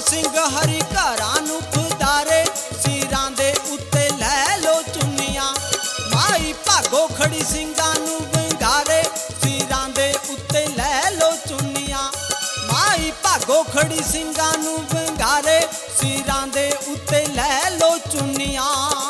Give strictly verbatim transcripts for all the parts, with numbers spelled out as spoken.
ਸਿੰਘ ਹਰੀ ਘਰਾਂ ਨੂੰ ਖੁਦਾਰੇ, ਸਿਰਾਂ ਦੇ ਉੱਤੇ ਲੈ ਲੋ ਚੁੰਨੀਆਂ। ਮਾਈ ਭਾਗੋ ਖੜੀ ਸਿੰਘਾਂ ਨੂੰ ਵੰਗਾਰੇ, ਸਿਰਾਂ ਦੇ ਉੱਤੇ ਲੈ ਲੋ ਚੁੰਨੀਆਂ। ਮਾਈ ਭਾਗੋ ਖੜੀ ਸਿੰਘਾਂ ਨੂੰ ਵੰਗਾਰੇ, ਸਿਰਾਂ ਦੇ ਉੱਤੇ ਲੈ ਲੋ ਚੁੰਨੀਆਂ।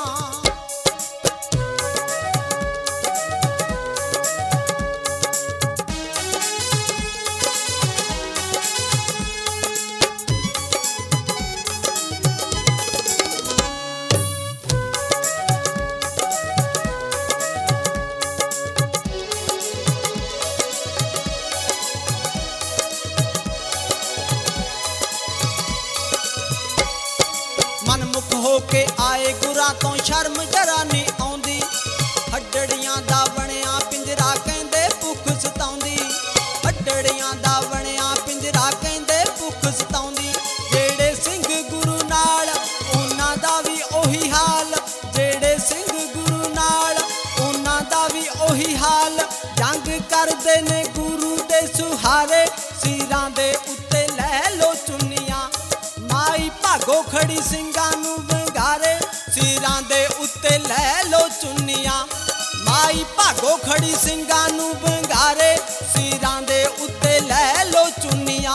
ਮਨਮੁਖ ਹੋ ਕੇ ਆਏ ਗੁਰਾਂ ਤੋਂ ਸ਼ਰਮ ਜਰਾ ਨਹੀਂ ਆਉਂਦੀ, ਹੱਡੜੀਆਂ ਦਾ ਬਣਿਆ ਪਿੰਜਰਾ ਕਹਿੰਦੇ ਭੁੱਖ ਸਤਾਉਂਦੀ। ਹੱਡੜੀਆਂ ਦਾ ਬਣਿਆ ਪਿੰਜਰਾ ਕਹਿੰਦੇ ਭੁੱਖ ਸਤਾਉਂਦੀ। ਜਿਹੜੇ ਸਿੰਘ ਗੁਰੂ ਨਾਲ ਉਹਨਾਂ ਦਾ ਵੀ ਉਹੀ ਹਾਲ, ਜਿਹੜੇ ਸਿੰਘ ਗੁਰੂ ਨਾਲ ਉਹਨਾਂ ਦਾ ਵੀ ਉਹੀ ਹਾਲ। ਜੰਗ ਕਰਦੇ ਨੇ ਗੁਰੂ ਦੇ ਸੁਹਾਰੇ, ਸਿਰਾਂ ਦੇ ਉੱਤੇ ਲੈ ਲੋ ਚੁੰਨੀਆਂ। ਮਾਈ ਭਾਗੋ ਖੜੀ ਸਿੰਘਾਂ ਨੂੰ ਵੰਗਾਰੇ, ਸਿਰਾਂ ਦੇ ਉੱਤੇ ਲੈ ਲੋ ਚੁੰਨੀਆਂ। ਮਾਈ ਭਾਗੋ ਖੜੀ ਸਿੰਘਾਂ ਨੂੰ ਵੰਗਾਰੇ, ਸਿਰਾਂ ਦੇ ਉੱਤੇ ਲੈ ਲੋ ਚੁੰਨੀਆਂ।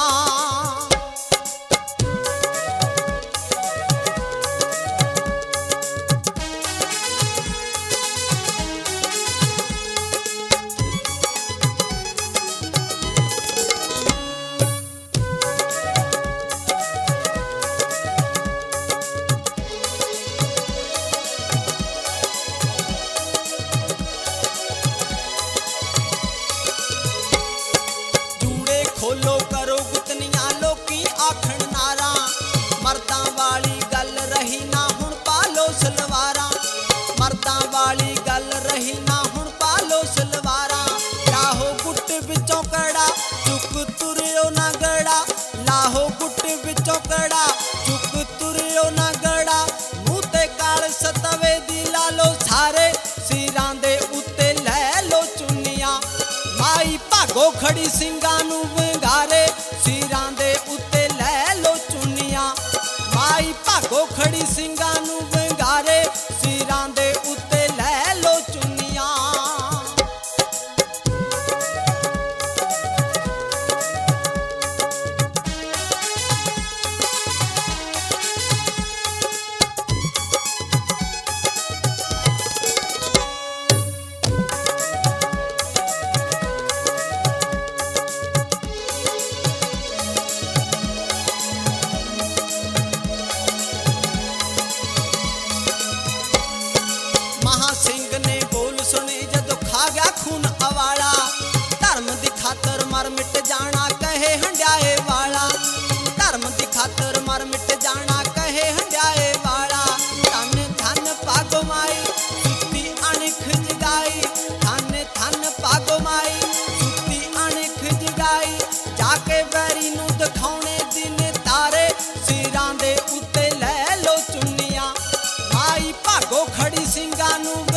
ਖੋਲੋ ਕਰੋ ਗੁੱਤਨੀਆਂ ਲੋਕੀ ਆਖਣ ਨਾਰਾਂ, ਮਰਦਾਂ ਵਾਲੀ ਗੱਲ ਰਹੀ ਨਾ ਹੁਣ ਪਾਲੋ ਸਲਵਾਰਾਂ। ਮਰਦਾਂ ਵਾਲੀ ਗੱਲ ਰਹੀ ਨਾ ਹੁਣ ਪਾਲੋ ਸਲਵਾਰਾਂ। ਲਾਹੋ ਗੁੱਟ ਵਿੱਚੋਂ ਕੜਾ ਚੁੱਕ ਤੁਰਿਓ ਨਾ ਗੜਾ, ਲਾਹੋ ਗੁੱਟ ਵਿੱਚੋਂ ਕੜਾ ਚੁੱਕ ਤੁਰਿਓ ਨਾ ਗੜਾ। ਮੂੰਹ ਤੇ ਕਾਲ ਸਤਵੇ ਦੀ ਲਾ ਲੋ ਸਾਰੇ, ਸਿਰਾਂ ਦੇ ਉੱਤੇ ਲੈ ਲੋ ਚੁੰਨੀਆਂ। ਮਾਈ ਭਾਗੋ ਖੜੀ ਸਿੰਘਾਂ ਨੂੰ ਵੰਗਾਰੇ, ਸਿਰਾਂ ਦੇ ਉੱਤੇ ਲੈ ਲੋ ਚੁੰਨੀਆਂ। ਮਾਈ ਭਾਗੋ ਖੜੀ ਸਿੰਘਾਂ ਨੂੰ ਵੰਗਾਰੇ, ਸਿਰਾਂ ਦੇ ਉੱਤੇ ਲੈ ਲੋ ਚੁੰਨੀਆਂ। ਮਹਾਂ ਸਿੰਘ ਨੇ ਬੋਲ ਸੁਣੀ ਜਦੋਂ ਖਾ ਗਿਆ ਖੂਨ ਅਵਾਲਾ, ਧਰਮ ਦੀ ਖਾਤਰ ਮਰ ਮਿਟ ਜਾਣਾ ਕਹੇ ਹੰਡਿਆਏ ਵਾਲਾ। ਧਰਮ ਦੀ ਖਾਤਰ ਮਰ ਮਿਟ ਜਾਣਾ ਕਹੇ ਹੰਡਿਆਏ ਵਾਲਾ। ਧੰਨ ਧੰਨ ਭਾਗੋ ਮਾਈ ਸੁੱਤੀ ਅਣਖ ਜਗਾਈ, ਧੰਨ ਧੰਨ ਭਾਗੋ ਮਾਈ ਸੁੱਤੀ ਅਣਖ ਜਗਾਈ। ਜਾ ਕੇ ਬੈਰੀ ਨੂੰ ਦਿਖਾਉਣੇ ਦਿਨ ਤਾਰੇ, ਸਿਰਾਂ ਦੇ ਉੱਤੇ ਲੈ ਲੋ ਚੁੰਨੀਆਂ। ਮਾਈ ਭਾਗੋ ਖੜੀ ਸਿੰਘਾਂ ਨੂੰ